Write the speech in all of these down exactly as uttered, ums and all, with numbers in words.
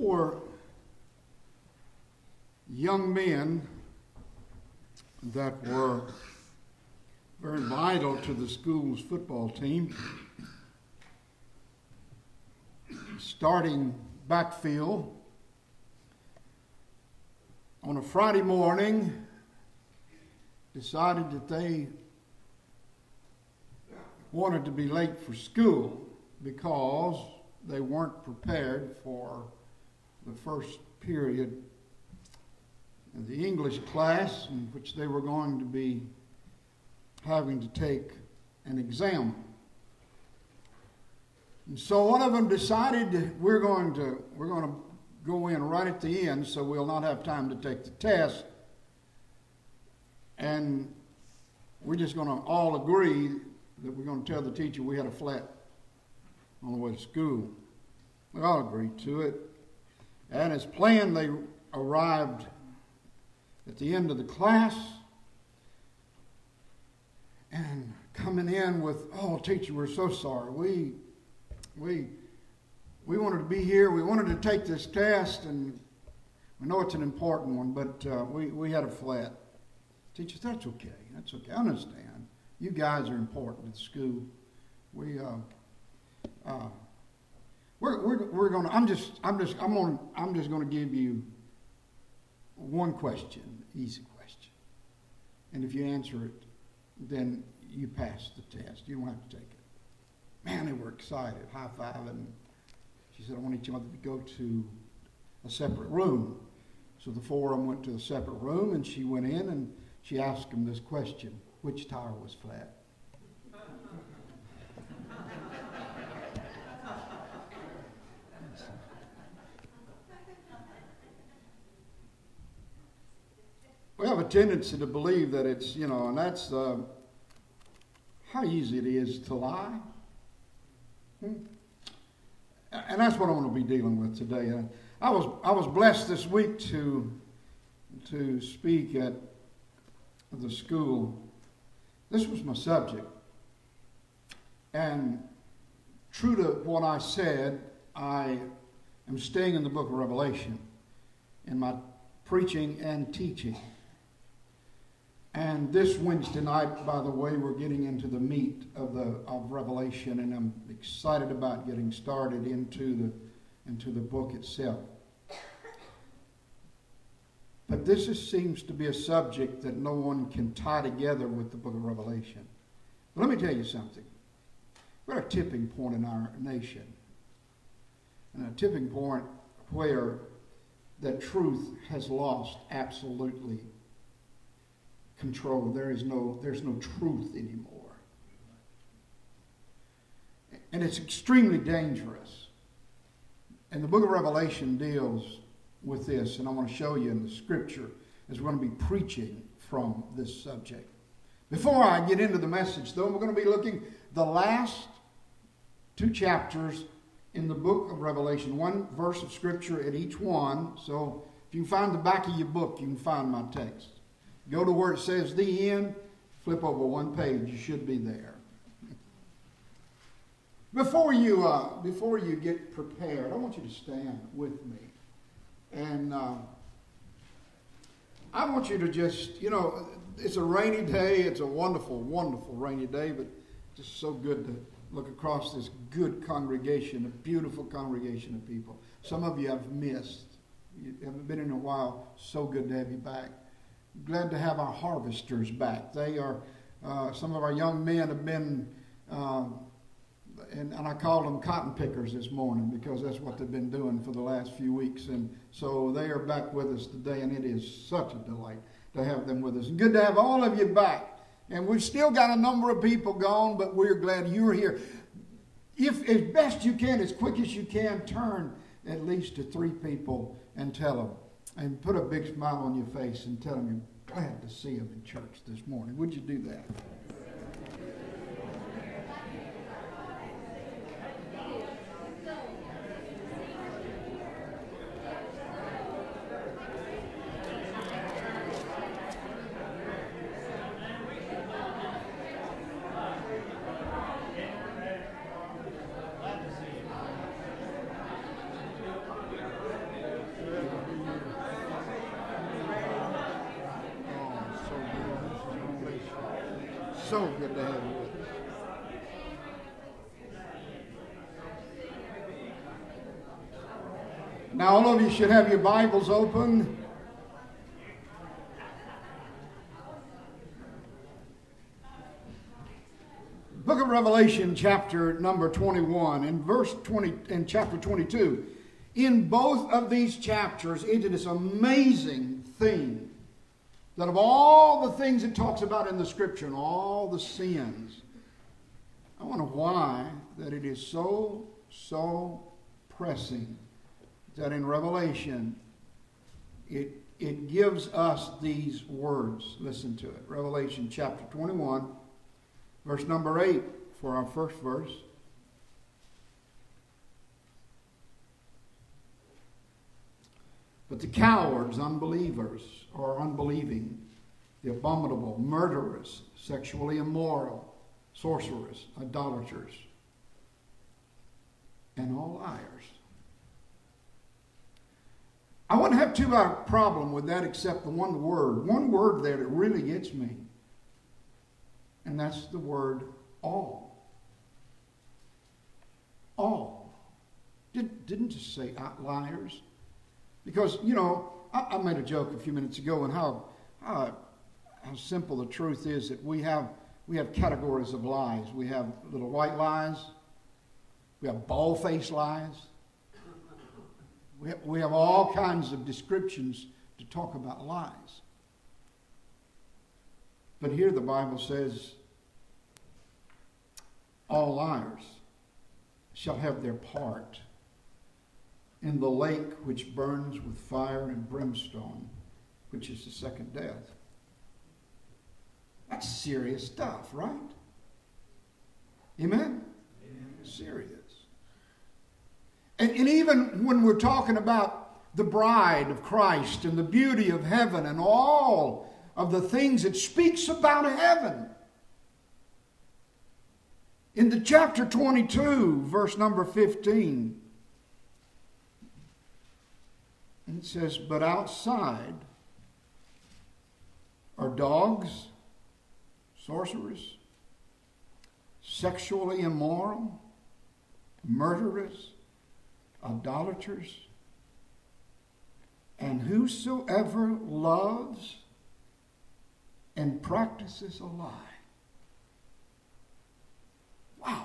four young men that were very vital to the school's football team. Starting backfield on a Friday morning, decided that they wanted to be late for school because they weren't prepared for the first period of the English class in which they were going to be having to take an exam. And so one of them decided we're going to we're going to go in right at the end, so we'll not have time to take the test, and we're just going to all agree that we're going to tell the teacher we had a flat on the way to school. We all agreed to it, and as planned, they arrived at the end of the class and coming in with, "Oh, teacher, we're so sorry. We we we wanted to be here. We wanted to take this test, and we know it's an important one, but uh, we we had a flat." Teacher, that's okay. That's okay. I understand. You guys are important at school. We uh, uh, we're we're we're gonna. I'm just I'm just I'm gonna I'm just gonna give you one question, easy question, and if you answer it, then you pass the test. You don't have to take it. Man, they were excited, high-fiving. She said, "I want each other to go to a separate room." So the four of them went to a separate room, and she went in and she asked them this question: which tire was flat? We have a tendency to believe that it's, you know, and that's uh, how easy it is to lie. Hmm? And that's what I want to be dealing with today. I was I was blessed this week to to speak at the school. This was my subject. And true to what I said, I am staying in the book of Revelation in my preaching and teaching. And this Wednesday night, by the way, we're getting into the meat of the of Revelation, and I'm excited about getting started into the into the book itself. But this is, seems to be a subject that no one can tie together with the book of Revelation. But let me tell you something. We're at a tipping point in our nation, and a tipping point where that truth has lost absolutely control. There is no, there's no truth anymore. And it's extremely dangerous. And the book of Revelation deals with this, and I want to show you in the scripture as we're going to be preaching from this subject. Before I get into the message, though, we're going to be looking the last two chapters in the book of Revelation, one verse of scripture at each one. So if you can find the back of your book, you can find my text. Go to where it says the end, flip over one page, you should be there. Before you uh, before you get prepared, I want you to stand with me. And uh, I want you to just, you know, it's a rainy day. It's a wonderful, wonderful rainy day, but just so good to look across this good congregation, a beautiful congregation of people. Some of you have missed. You haven't been in a while. So good to have you back. Glad to have our harvesters back. They are, uh, some of our young men have been, uh, and, and I called them cotton pickers this morning because that's what they've been doing for the last few weeks. And so they are back with us today, and it is such a delight to have them with us. And good to have all of you back. And we've still got a number of people gone, but we're glad you're here. If, as best you can, as quick as you can, turn at least to three people and tell them. And put a big smile on your face and tell them you're glad to see them in church this morning. Would you do that? So good to have you with us. Now, all of you should have your Bibles open. Book of Revelation, chapter number twenty-one, and verse twenty, and chapter twenty-two. In both of these chapters, into this amazing theme that of all the things it talks about in the Scripture and all the sins, I wonder why that it is so, so pressing that in Revelation it, it gives us these words. Listen to it. Revelation chapter twenty-one, verse number eight for our first verse. But the cowards, unbelievers, or unbelieving, the abominable, murderers, sexually immoral, sorcerers, idolaters, and all liars. I wouldn't have too much of a problem with that except the one word. One word there that really gets me. And that's the word all. All. Did, didn't just say liars. Because, you know, I, I made a joke a few minutes ago on how, how how simple the truth is that we have we have categories of lies. We have little white lies. We have bald-faced lies. We have, we have all kinds of descriptions to talk about lies. But here the Bible says, all liars shall have their part in the lake which burns with fire and brimstone, which is the second death. That's serious stuff, right? Amen? Amen. Serious. And, and even when we're talking about the bride of Christ and the beauty of heaven and all of the things it speaks about heaven, in the chapter twenty-two, verse number fifteen, it says, but outside are dogs, sorcerers, sexually immoral, murderers, idolaters, and whosoever loves and practices a lie. Wow.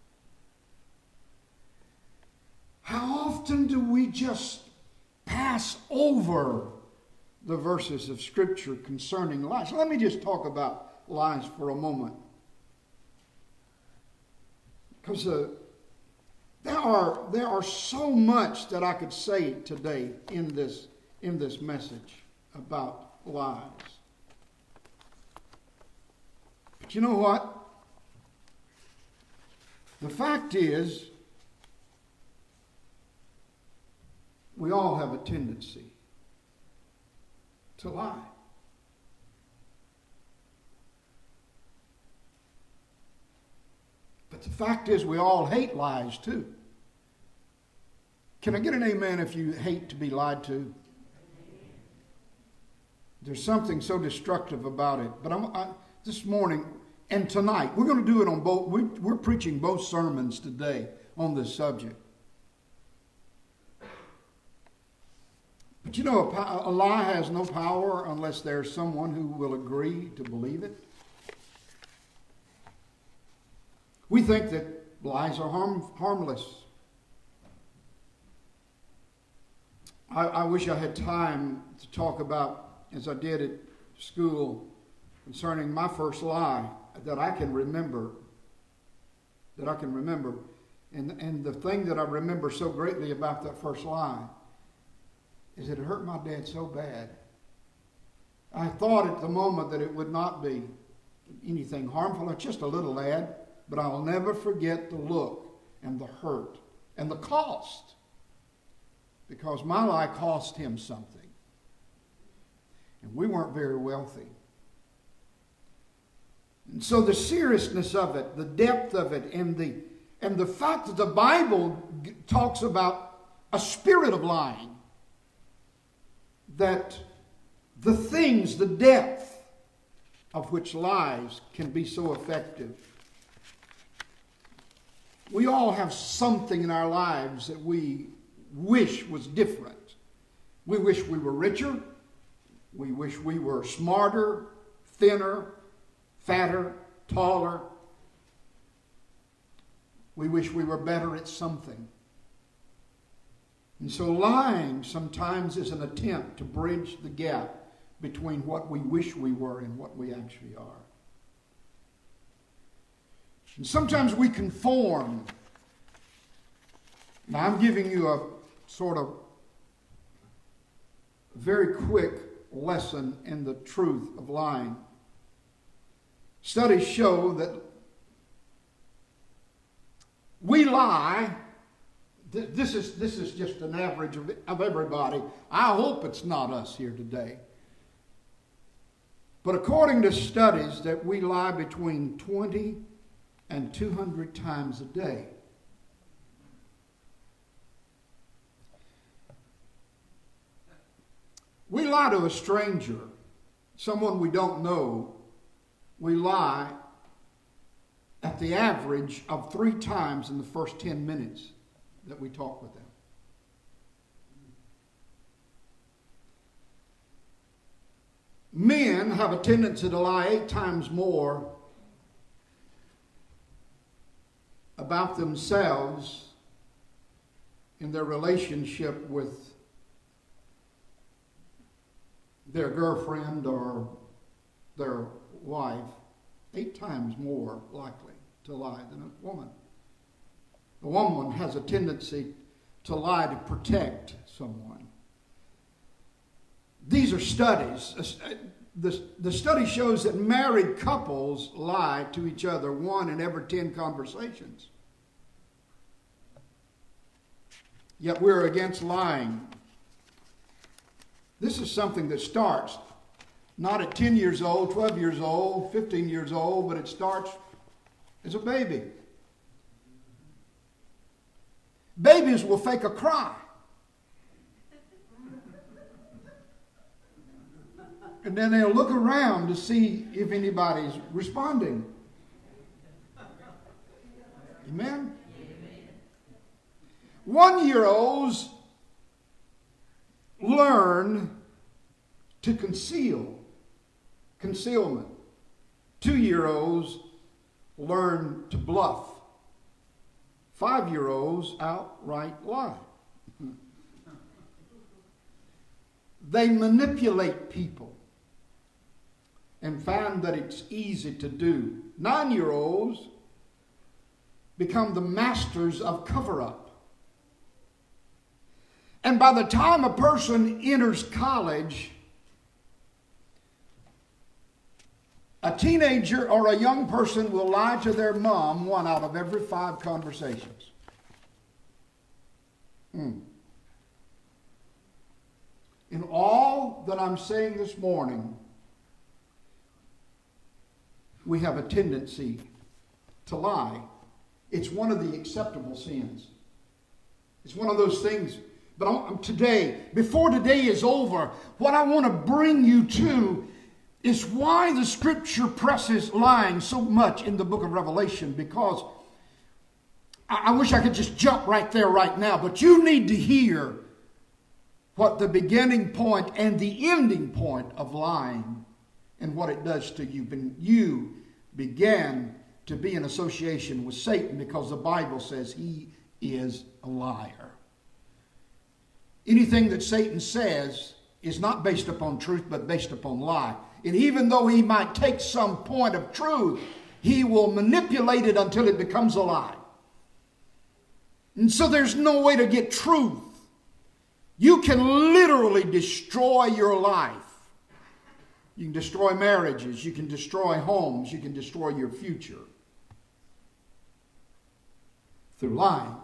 How often do we just pass over the verses of Scripture concerning lies? Let me just talk about lies for a moment. Because uh, there are there are so much that I could say today in this in this message about lies. But you know what? The fact is, we all have a tendency to lie. But the fact is, we all hate lies too. Can I get an amen if you hate to be lied to? There's something so destructive about it. But I'm, I, this morning and tonight, we're going to do it on both. We're, we're preaching both sermons today on this subject. But you know, a, a lie has no power unless there's someone who will agree to believe it. We think that lies are harm, harmless. I, I wish I had time to talk about, as I did at school, concerning my first lie that I can remember. That I can remember. And, and the thing that I remember so greatly about that first lie is that it hurt my dad so bad. I thought at the moment that it would not be anything harmful. It's just a little lad. But I'll never forget the look and the hurt and the cost. Because my lie cost him something. And we weren't very wealthy. And so the seriousness of it, the depth of it, and the, and the fact that the Bible talks about a spirit of lying. That the things, the depth, of which lies can be so effective. We all have something in our lives that we wish was different. We wish we were richer. We wish we were smarter, thinner, fatter, taller. We wish we were better at something. And so lying sometimes is an attempt to bridge the gap between what we wish we were and what we actually are. And sometimes we conform. Now I'm giving you a sort of very quick lesson in the truth of lying. Studies show that we lie. This is, this is just an average of, of everybody. I hope it's not us here today. But according to studies, that we lie between twenty and two hundred times a day. We lie to a stranger, someone we don't know. We lie at the average of three times in the first ten minutes that we talk with them. Men have a tendency to lie eight times more about themselves in their relationship with their girlfriend or their wife. Eight times more likely to lie than a woman. A woman has a tendency to lie to protect someone. These are studies. The, the study shows that married couples lie to each other one in every ten conversations. Yet we're against lying. This is something that starts not at ten years old, twelve years old, fifteen years old, but it starts as a baby. Babies will fake a cry. And then they'll look around to see if anybody's responding. Amen? One-year-olds learn to conceal. Concealment. Two-year-olds learn to bluff. Five-year-olds outright lie. They manipulate people and find that it's easy to do. Nine-year-olds become the masters of cover-up. And by the time a person enters college, a teenager or a young person will lie to their mom one out of every five conversations. Mm. In all that I'm saying this morning, we have a tendency to lie. It's one of the acceptable sins. It's one of those things. But I'm, today, before today is over, what I want to bring you to is why the Scripture presses lying so much in the book of Revelation. Because I, I wish I could just jump right there right now, but you need to hear what the beginning point and the ending point of lying and what it does to you. When you began to be in association with Satan, because the Bible says he is a liar. Anything that Satan says is not based upon truth, but based upon lie. And even though he might take some point of truth, he will manipulate it until it becomes a lie. And so there's no way to get truth. You can literally destroy your life. You can destroy marriages. You can destroy homes. You can destroy your future through lying.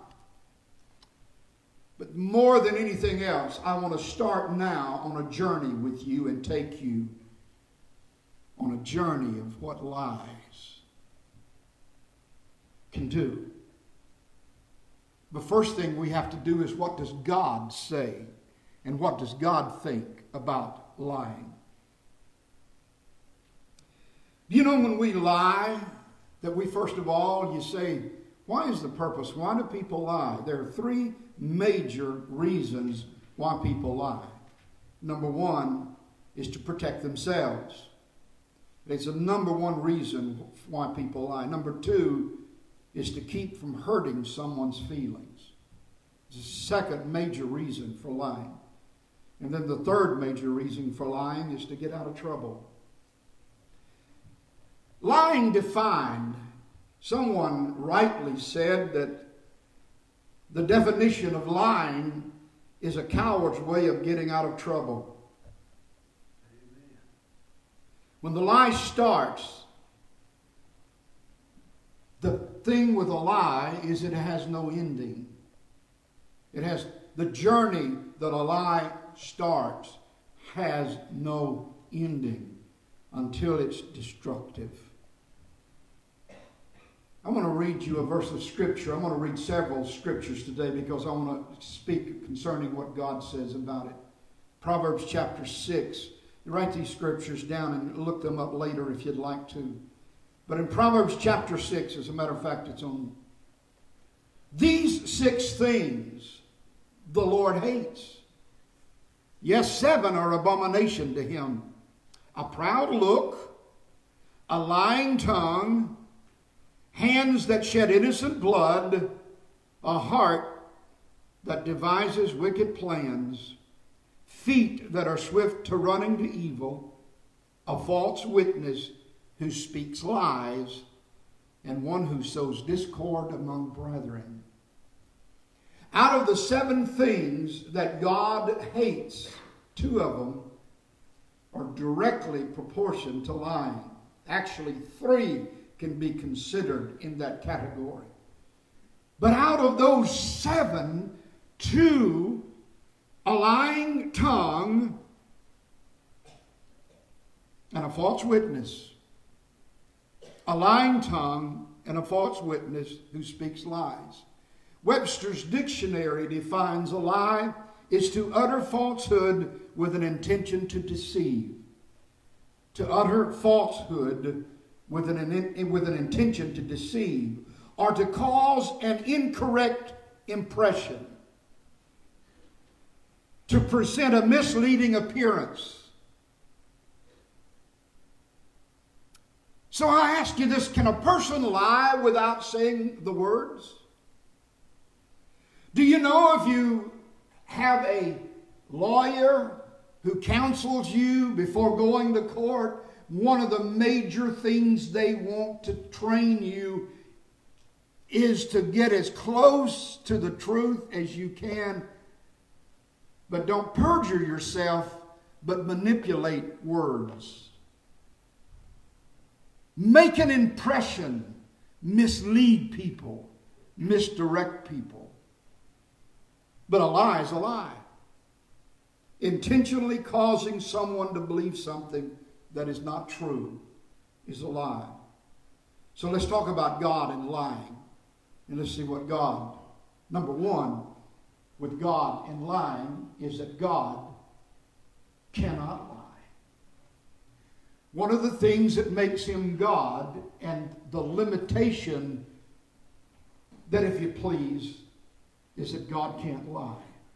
But more than anything else, I want to start now on a journey with you and take you on a journey of what lies can do. The first thing we have to do is, what does God say? And what does God think about lying? Do you know when we lie, that we first of all, you say, why is the purpose? Why do people lie? There are three major reasons why people lie. Number one is to protect themselves. It's the number one reason why people lie. Number two is to keep from hurting someone's feelings. It's the second major reason for lying. And then the third major reason for lying is to get out of trouble. Lying defined, someone rightly said that the definition of lying is a coward's way of getting out of trouble. Amen. When the lie starts, the thing with a lie is it has no ending. It has the journey that a lie starts has no ending until it's destructive. I want to read you a verse of Scripture. I'm going to read several Scriptures today because I want to speak concerning what God says about it. Proverbs chapter six. You write these Scriptures down and look them up later if you'd like to. But in Proverbs chapter six, as a matter of fact, it's on. These six things the Lord hates. Yes, seven are abomination to him. A proud look, a lying tongue, hands that shed innocent blood, a heart that devises wicked plans, feet that are swift to running to evil, a false witness who speaks lies, and one who sows discord among brethren. Out of the seven things that God hates, two of them are directly proportioned to lying. Actually, three can be considered in that category. But out of those seven, two, a lying tongue and a false witness. A lying tongue and a false witness who speaks lies. Webster's dictionary defines a lie is to utter falsehood with an intention to deceive. To utter falsehood with an, with an intention to deceive, or to cause an incorrect impression. To present a misleading appearance. So I ask you this, can a person lie without saying the words? Do you know if you have a lawyer who counsels you before going to court, one of the major things they want to train you is to get as close to the truth as you can, but don't perjure yourself, but manipulate words. Make an impression, mislead people, misdirect people. But a lie is a lie. Intentionally causing someone to believe something that is not true is a lie. So let's talk about God and lying. And let's see what God, number one, with God and lying is that God cannot lie. One of the things that makes him God and the limitation that, if you please, is that God can't lie.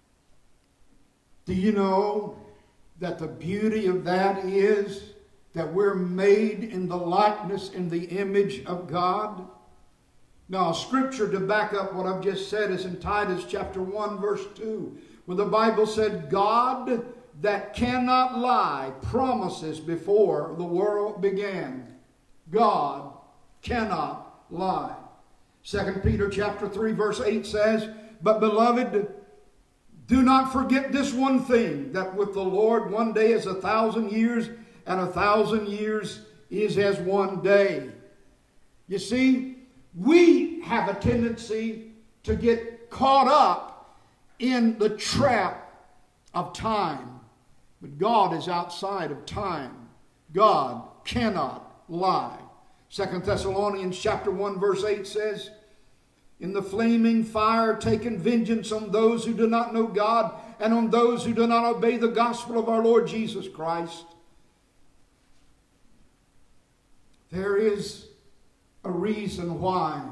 Do you know that the beauty of that is that we're made in the likeness and the image of God? Now, a scripture to back up what I've just said is in Titus chapter one, verse two, where the Bible said, God that cannot lie promises before the world began. God cannot lie. Second Peter chapter three, verse eight says, but beloved, do not forget this one thing, that with the Lord one day is a thousand years, and a thousand years is as one day. You see, we have a tendency to get caught up in the trap of time. But God is outside of time. God cannot lie. Second Thessalonians chapter one, verse eight says, in the flaming fire taking vengeance on those who do not know God and on those who do not obey the gospel of our Lord Jesus Christ. There is a reason why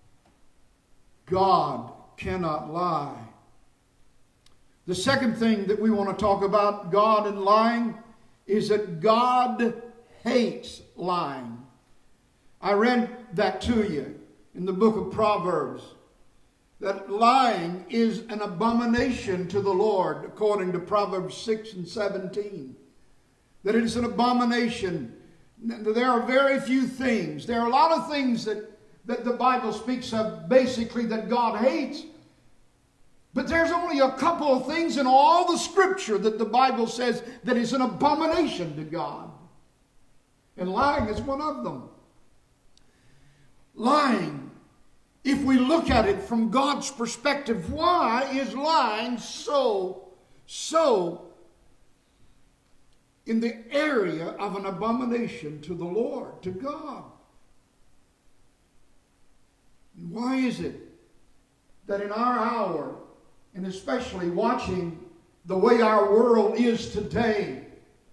God cannot lie. The second thing that we want to talk about God and lying is that God hates lying. I read that to you in the book of Proverbs, that lying is an abomination to the Lord, according to Proverbs six and seventeen. That it is an abomination. There are very few things. There are a lot of things that, that the Bible speaks of basically that God hates. But there's only a couple of things in all the Scripture that the Bible says that is an abomination to God. And lying is one of them. Lying, if we look at it from God's perspective, why is lying so, so in the area of an abomination to the Lord, to God? Why is it that in our hour, and especially watching the way our world is today,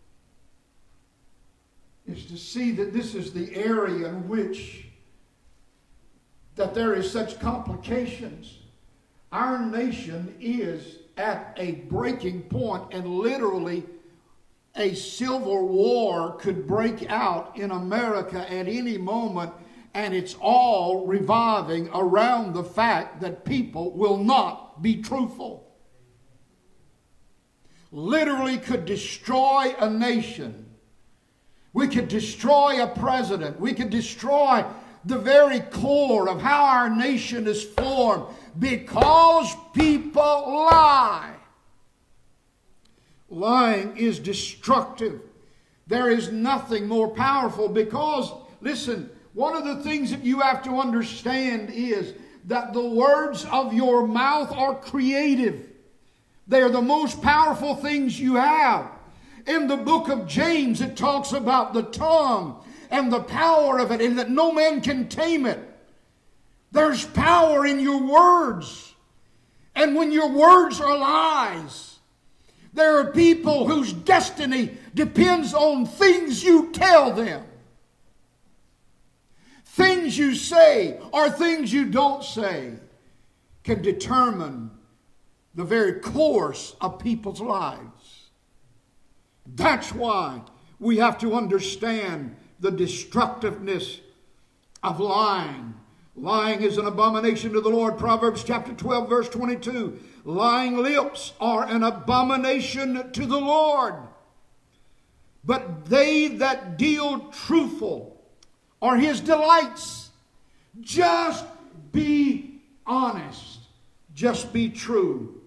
is to see that this is the area in which that there is such complications. Our nation is at a breaking point, and literally a civil war could break out in America at any moment, and it's all revolving around the fact that people will not be truthful. Literally could destroy a nation. We could destroy a president. We could destroy the very core of how our nation is formed because people lie. Lying is destructive. There is nothing more powerful because, listen, one of the things that you have to understand is that the words of your mouth are creative. They are the most powerful things you have. In the book of James, it talks about the tongue and the power of it, and that no man can tame it. There's power in your words. And when your words are lies, there are people whose destiny depends on things you tell them. Things you say or things you don't say can determine the very course of people's lives. That's why we have to understand the destructiveness of lying. Lying is an abomination to the Lord. Proverbs chapter twelve, verse twenty-two. Lying lips are an abomination to the Lord, but they that deal truthful are His delights. Just be honest. Just be true.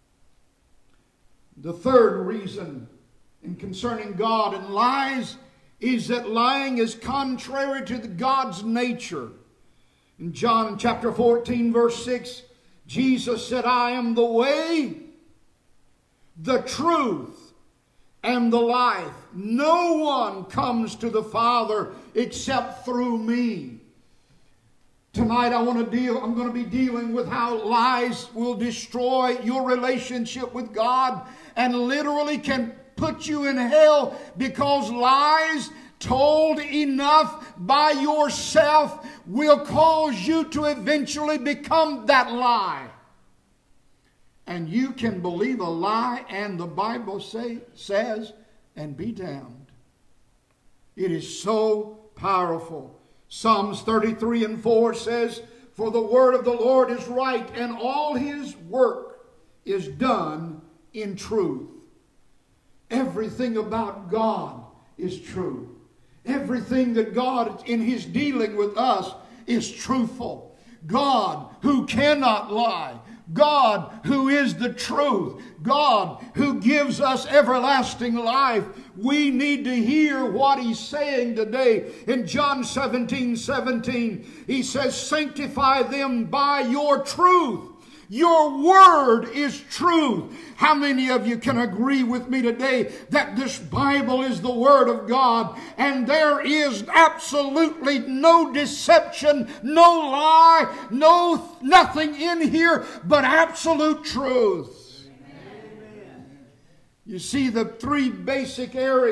The third reason in concerning God and lies is that lying is contrary to God's nature. In John chapter fourteen, verse six, Jesus said, I am the way, the truth, and the life. No one comes to the Father except through me. Tonight I want to deal, I'm going to be dealing with how lies will destroy your relationship with God and literally can put you in hell, because lies told enough by yourself will cause you to eventually become that lie. And you can believe a lie, and the Bible say, says, and be damned. It is so powerful. Psalms thirty-three and four says, for the word of the Lord is right, and all His work is done in truth. Everything about God is true. Everything that God in His dealing with us is truthful. God who cannot lie. God who is the truth. God who gives us everlasting life. We need to hear what He's saying today. In John seventeen seventeen, He says, sanctify them by your truth. Your word is truth. How many of you can agree with me today that this Bible is the Word of God, and there is absolutely no deception, no lie, no nothing in here but absolute truth? Amen. You see, the three basic areas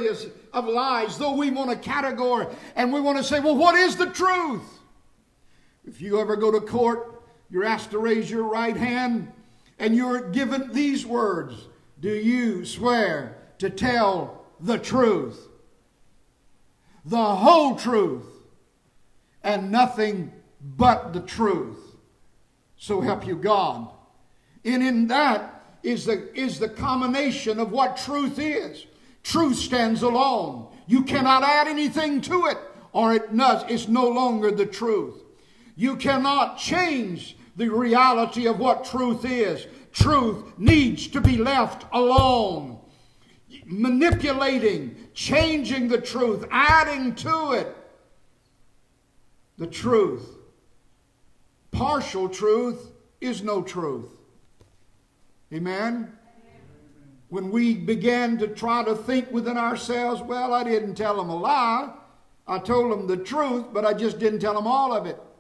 of lies, though we want a category and we want to say, well, what is the truth? If you ever go to court, you're asked to raise your right hand and you're given these words. Do you swear to tell the truth, the whole truth, and nothing but the truth? So help you God. And in that is the, is the combination of what truth is. Truth stands alone. You cannot add anything to it, or it does, it's no longer the truth. You cannot change the reality of what truth is. Truth needs to be left alone. Manipulating, changing the truth, adding to it the truth. Partial truth is no truth. Amen? When we began to try to think within ourselves, well, I didn't tell them a lie. I told them the truth, but I just didn't tell them all of it.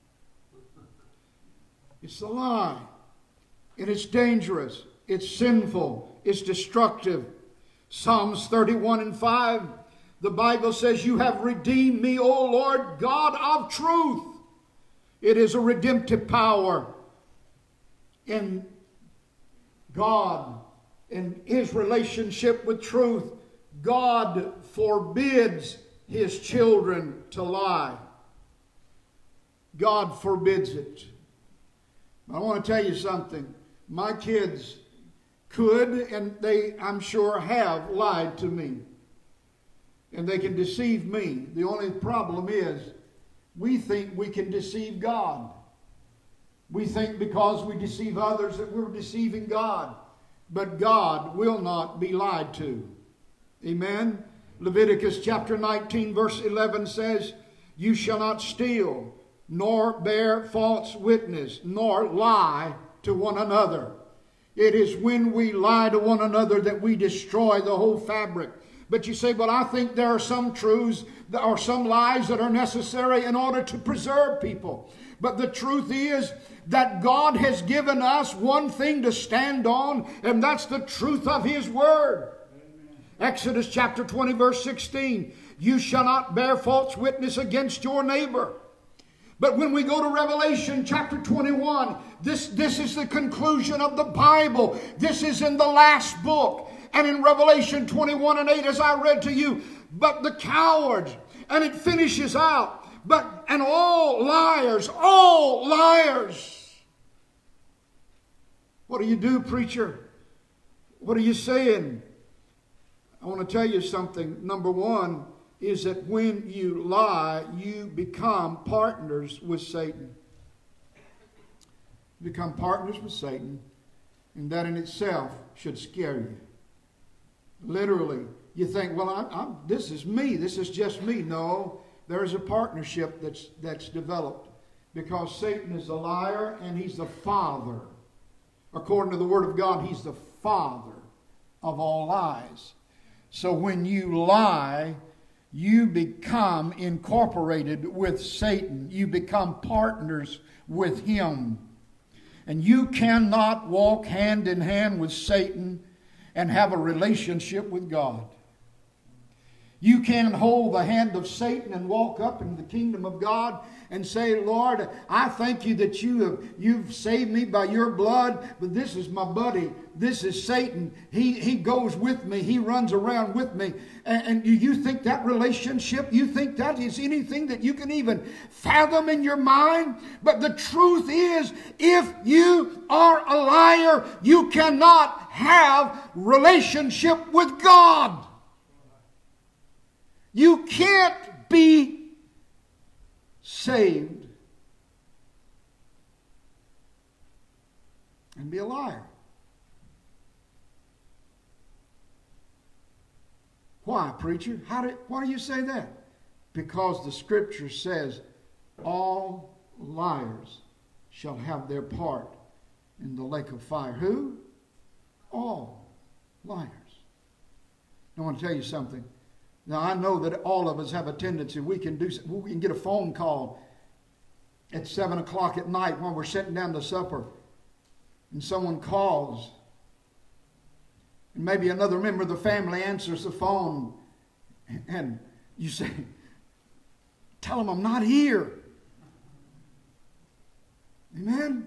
It's a lie. And it's dangerous. It's sinful. It's destructive. Psalms thirty-one and five, the Bible says, you have redeemed me, O Lord, God of truth. It is a redemptive power in God, in His relationship with truth. God forbids His children to lie. God forbids it. I want to tell you something. My kids could, and they, I'm sure, have lied to me. And they can deceive me. The only problem is we think we can deceive God. We think because we deceive others that we're deceiving God. But God will not be lied to. Amen? Leviticus chapter nineteen verse eleven says, you shall not steal, nor bear false witness, nor lie to one another. It is when we lie to one another that we destroy the whole fabric. But you say, well, I think there are some truths or some lies that are necessary in order to preserve people. But the truth is that God has given us one thing to stand on, and that's the truth of His Word. Amen. Exodus chapter twenty verse sixteen, you shall not bear false witness against your neighbor. But when we go to Revelation chapter twenty-one, this, this is the conclusion of the Bible. This is in the last book. And in Revelation twenty-one and eight, as I read to you, but the cowards, and it finishes out, but, and all liars, all liars. What do you do, preacher? What are you saying? I want to tell you something. Number one is that when you lie, you become partners with Satan. You become partners with Satan, and that in itself should scare you. Literally, you think, well, I'm, I'm, this is me. This is just me. No, there is a partnership that's, that's developed because Satan is a liar and he's the father. According to the Word of God, he's the father of all lies. So when you lie, you become incorporated with Satan. You become partners with him. And you cannot walk hand in hand with Satan and have a relationship with God. You can hold the hand of Satan and walk up in the kingdom of God and say, Lord, I thank you that you have, you've saved me by your blood, but this is my buddy. This is Satan. He, he goes with me. He runs around with me. And, and do you think that relationship, you think that is anything that you can even fathom in your mind? But the truth is, if you are a liar, you cannot have relationship with God. You can't be saved and be a liar. Why, preacher? How do, why do you say that? Because the Scripture says all liars shall have their part in the lake of fire. Who? All liars. I want to tell you something. Now, I know that all of us have a tendency. We can do. We can get a phone call at seven o'clock at night when we're sitting down to supper, and someone calls, and maybe another member of the family answers the phone, And you say, tell them I'm not here. Amen?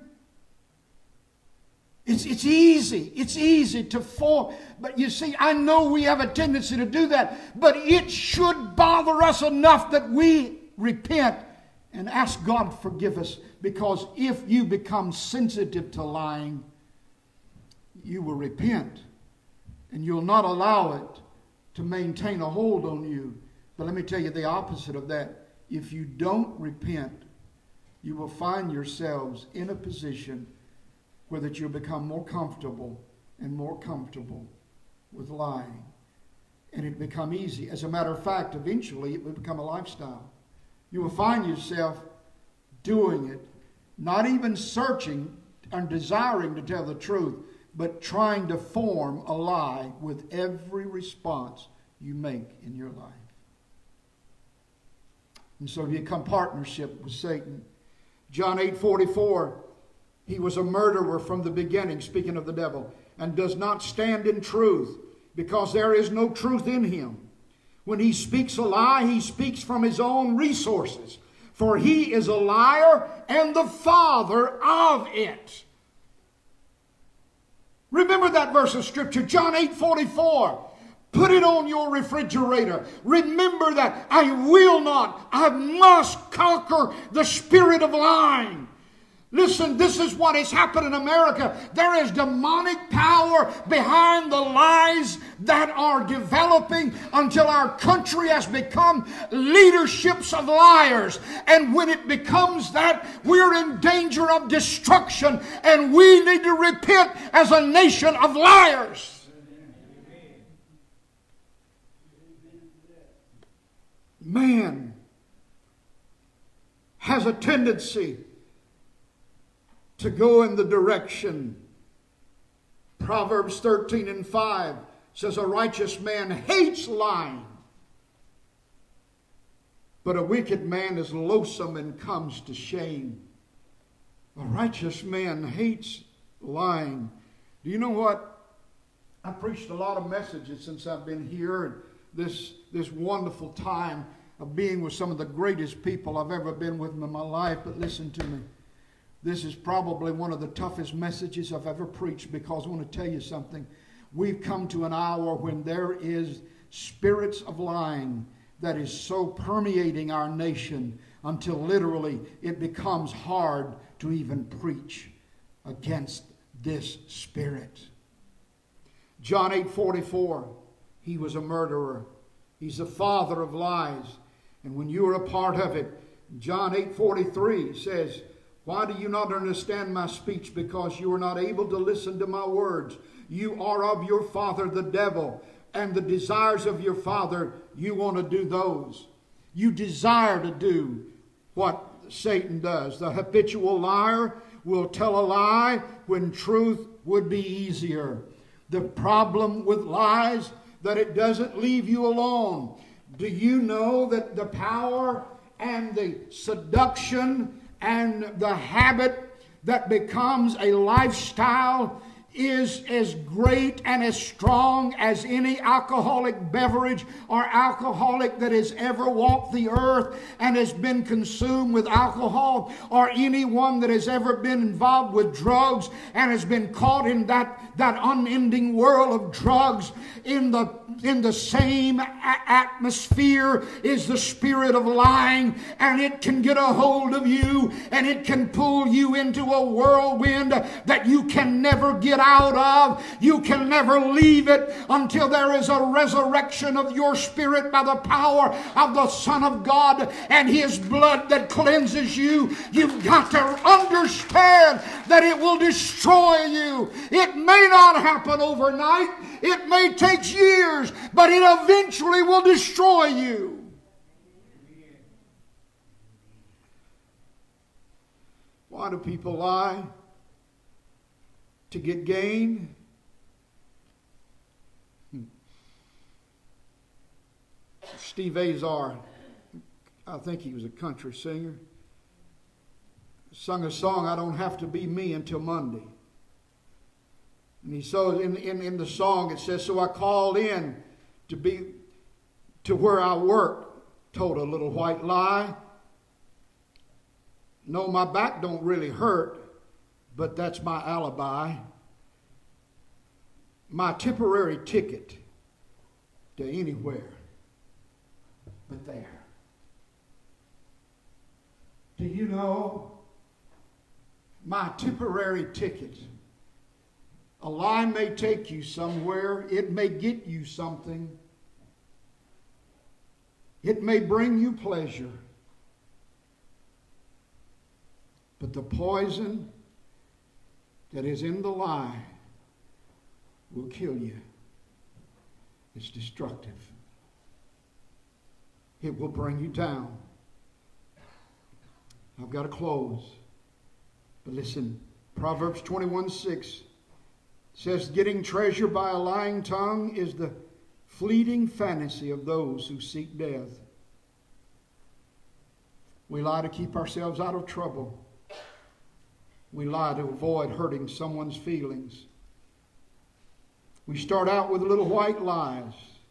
It's, it's easy. It's easy to fall. But you see, I know we have a tendency to do that. But it should bother us enough that we repent and ask God to forgive us. Because if you become sensitive to lying, you will repent. And you'll not allow it to maintain a hold on you. But let me tell you the opposite of that. If you don't repent, you will find yourselves in a position where that you'll become more comfortable and more comfortable with lying. And it become easy. As a matter of fact, eventually it will become a lifestyle. You will find yourself doing it, not even searching and desiring to tell the truth, but trying to form a lie with every response you make in your life. And so you become partnership with Satan. John eight forty-four, he was a murderer from the beginning, speaking of the devil, and does not stand in truth, because there is no truth in him. When he speaks a lie, he speaks from his own resources, for he is a liar and the father of it. Remember that verse of Scripture, John eight forty-four. Put it on your refrigerator. Remember that I will not, I must conquer the spirit of lying. Listen, this is what has happened in America. There is demonic power behind the lies that are developing until our country has become leaderships of liars. And when it becomes that, we're in danger of destruction, and we need to repent as a nation of liars. Man has a tendency to go in the direction. Proverbs thirteen and five says a righteous man hates lying, but a wicked man is loathsome and comes to shame. A righteous man hates lying. Do you know what? I preached a lot of messages since I've been here, and this, this wonderful time of being with some of the greatest people I've ever been with in my life. But listen to me. This is probably one of the toughest messages I've ever preached, because I want to tell you something. We've come to an hour when there is spirits of lying that is so permeating our nation until literally it becomes hard to even preach against this spirit. John eight forty-four, he was a murderer. He's the father of lies. And when you are a part of it, John eight forty-three says, why do you not understand my speech? Because you are not able to listen to my words. You are of your father the devil, and the desires of your father, you want to do those. You desire to do what Satan does. The habitual liar will tell a lie when truth would be easier. The problem with lies, that it doesn't leave you alone. Do you know that the power and the seduction and the habit that becomes a lifestyle is as great and as strong as any alcoholic beverage or alcoholic that has ever walked the earth and has been consumed with alcohol, or anyone that has ever been involved with drugs and has been caught in that, that unending whirl of drugs. In the, in the same a- atmosphere is the spirit of lying, and it can get a hold of you, and it can pull you into a whirlwind that you can never get out of. You can never leave it until there is a resurrection of your spirit by the power of the Son of God and His blood that cleanses you. You've got to understand that it will destroy you. It may not happen overnight. It may take years, but it eventually will destroy you. Why do people lie? To get gain? Hmm. Steve Azar, I think he was a country singer, sung a song, I Don't Have to Be Me Until Monday. And he so in, in, in the song it says, so I called in to be to where I work told a little white lie. No, my back don't really hurt, but that's my alibi. My temporary ticket to anywhere but there. Do you know, my temporary ticket, a lie may take you somewhere, it may get you something, it may bring you pleasure, but the poison that is in the lie will kill you. It's destructive. It will bring you down. I've got to close. But listen, Proverbs twenty-one six says, getting treasure by a lying tongue is the fleeting fantasy of those who seek death. We lie to keep ourselves out of trouble. We lie to avoid hurting someone's feelings. We start out with little white lies.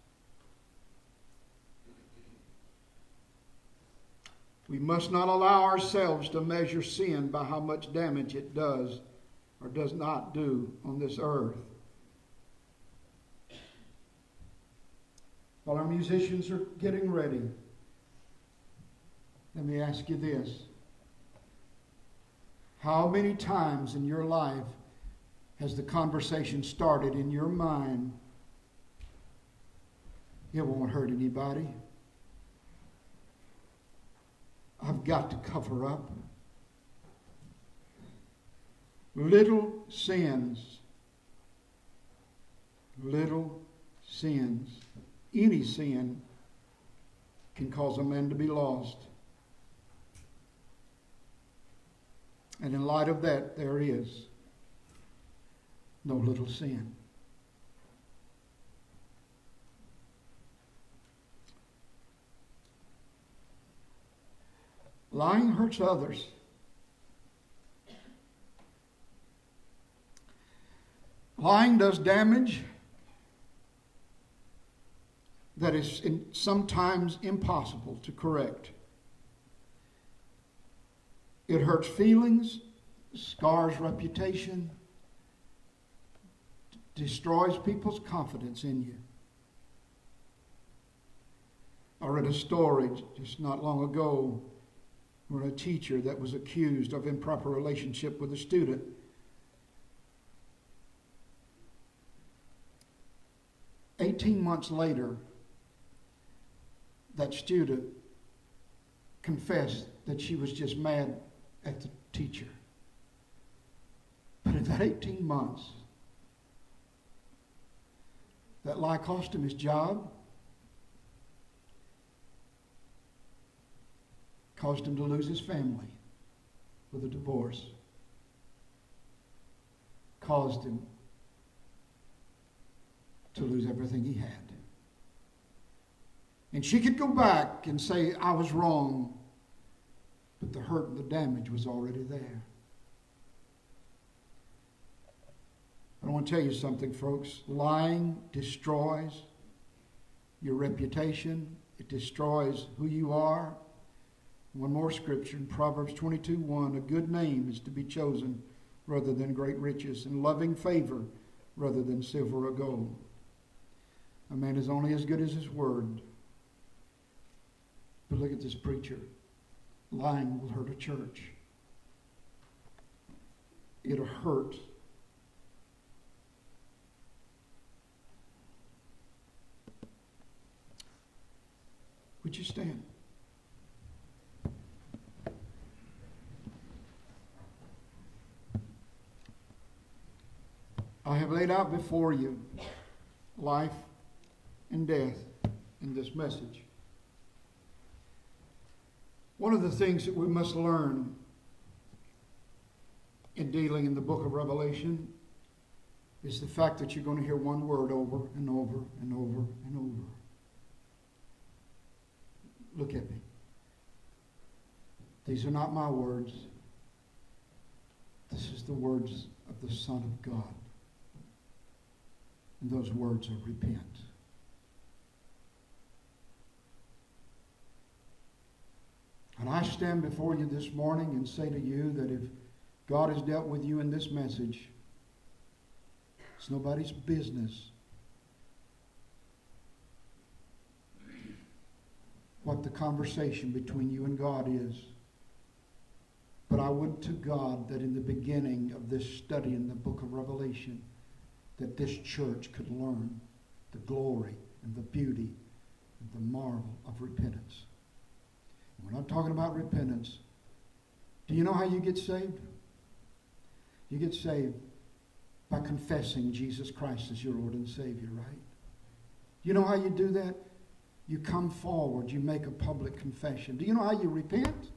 We must not allow ourselves to measure sin by how much damage it does or does not do on this earth. While our musicians are getting ready, let me ask you this. How many times in your life has the conversation started in your mind, it won't hurt anybody? I've got to cover up. Little sins. Little sins. Any sin can cause a man to be lost. And in light of that, there is no little sin. Lying hurts others. Lying does damage that is in, sometimes impossible to correct. It hurts feelings, scars reputation, d- destroys people's confidence in you. I read a story just not long ago where a teacher that was accused of improper relationship with a student eighteen months later, that student confessed that she was just mad at the teacher. But in that eighteen months, that lie cost him his job, caused him to lose his family with a divorce, caused him to lose everything he had. And she could go back and say, I was wrong, but the hurt and the damage was already there. I want to tell you something, folks. Lying destroys your reputation. It destroys who you are. One more scripture in Proverbs twenty-two one. A good name is to be chosen rather than great riches, and loving favor rather than silver or gold. A man is only as good as his word. But look at this preacher. Lying will hurt a church. It'll hurt. Would you stand? I have laid out before you life and death in this message. One of the things that we must learn in dealing in the book of Revelation is the fact that you're going to hear one word over and over and over and over. Look at me. These are not my words. This is the words of the Son of God. And those words are repent. And I stand before you this morning and say to you that if God has dealt with you in this message, it's nobody's business what the conversation between you and God is. But I would to God that in the beginning of this study in the book of Revelation, that this church could learn the glory and the beauty and the marvel of repentance. And we're not talking about repentance. Do you know how you get saved? You get saved by confessing Jesus Christ as your Lord and Savior, right? You know how you do that? You come forward, you make a public confession. Do you know how you repent?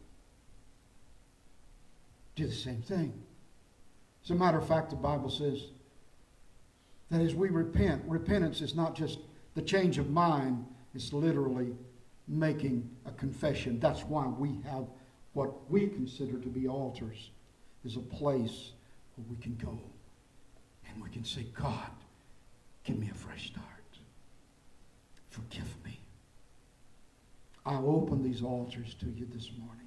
Do the same thing. As a matter of fact, the Bible says that as we repent, repentance is not just the change of mind, it's literally making a confession. That's why we have what we consider to be altars, is a place where we can go and we can say, God, give me a fresh start. Forgive me. I'll open these altars to you this morning.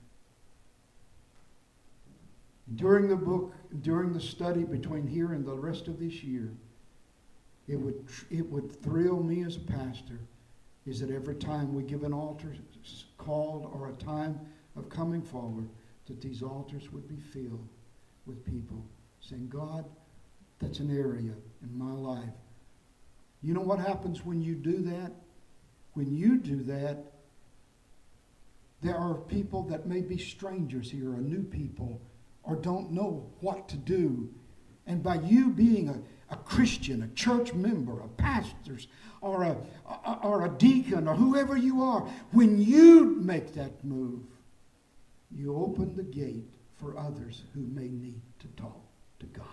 During the book, during the study between here and the rest of this year, it would it would thrill me as a pastor is that every time we give an altar called or a time of coming forward, that these altars would be filled with people saying, God, that's an area in my life. You know what happens when you do that? When you do that, there are people that may be strangers here, or new people, or don't know what to do. And by you being a, a Christian, a church member, a pastor, or a, a, or a deacon, or whoever you are, when you make that move, you open the gate for others who may need to talk to God.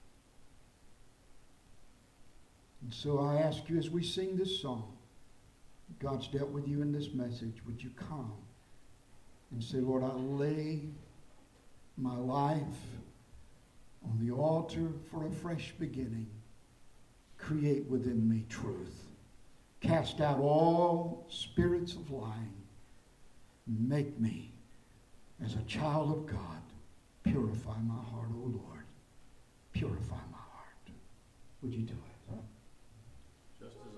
And so I ask you as we sing this song, God's dealt with you in this message, would you come and say, Lord, I lay my life on the altar for a fresh beginning. Create within me truth. Cast out all spirits of lying. Make me as a child of God. Purify my heart, O Lord. Purify my heart. Would you do it?